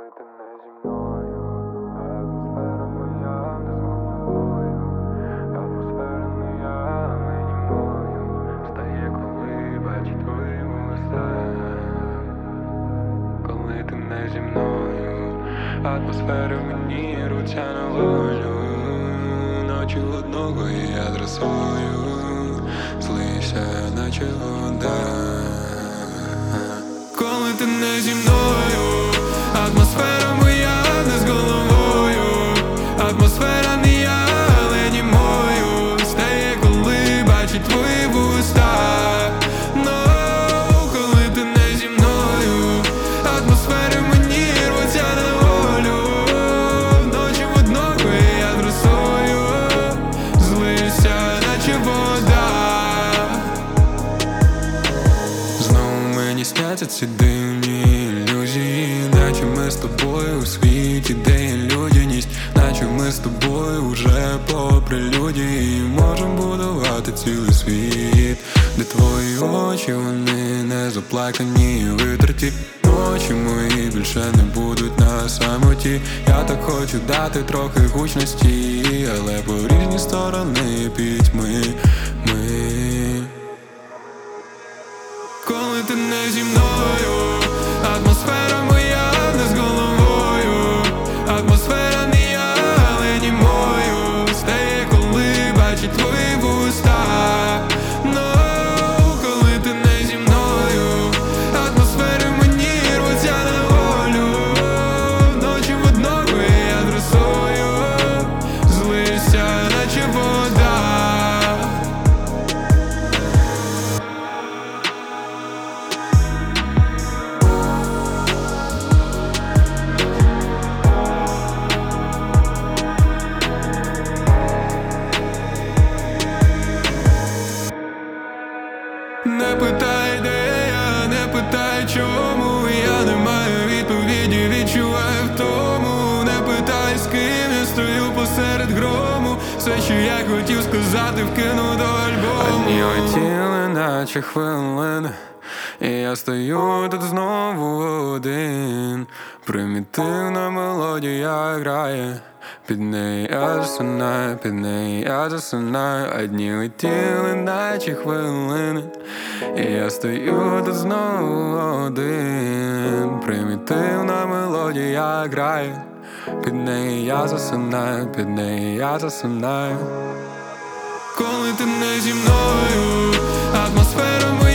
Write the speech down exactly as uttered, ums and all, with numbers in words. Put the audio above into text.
Коли ти не зі мною, атмосфера моя не з головою, атмосфера моя мені мою стає, коли бачить твої вуста. Коли ти не зі мною, атмосфера мені руться на волю, ночі одного і я адресую, злися, наче вода. Коли ти не зі мною, атмосфера моя не з головою, атмосфера не я, але не мою стає, коли бачить твої вуста. Но коли ти не зі мною, атмосфера мені рвуться на волю, ночі в одного я адресую, злися, наче вода. Знову мені сняться ці дивні ілюзії, наче ми з тобою у світі, де є людяність, наче ми з тобою уже попри люди можем будувати цілий світ, де твої очі, вони не заплакані і витерті. Ночі мої більше не будуть на самоті. Я так хочу дати трохи гучності, але по різні сторони пітьми ми. Коли ти не зі мною, атмосфера моя не з головою, атмосфера не я, але не мою стає, коли бачить твої вуста. Но коли ти не зі мною, атмосфера мені рвуться на волю, ночі в одного я адресую, злися, наче вода. Не питай, де я, не питай, чому я не маю відповіді, відчуваю втому. Не питай, з ким я стою посеред грому, все, що я хотів сказати, вкину до альбому. Одні летіли, наче хвилини, і я стою тут знову один. Примітивна мелодія грає, під неї я засинаю, під неї я засинаю. Одні летіли, наче хвилини, і я стою тут знову один. Примітивна мелодія грає, під неї я засинаю, під неї я засинаю. Коли ти не зі мною, атмосфера моя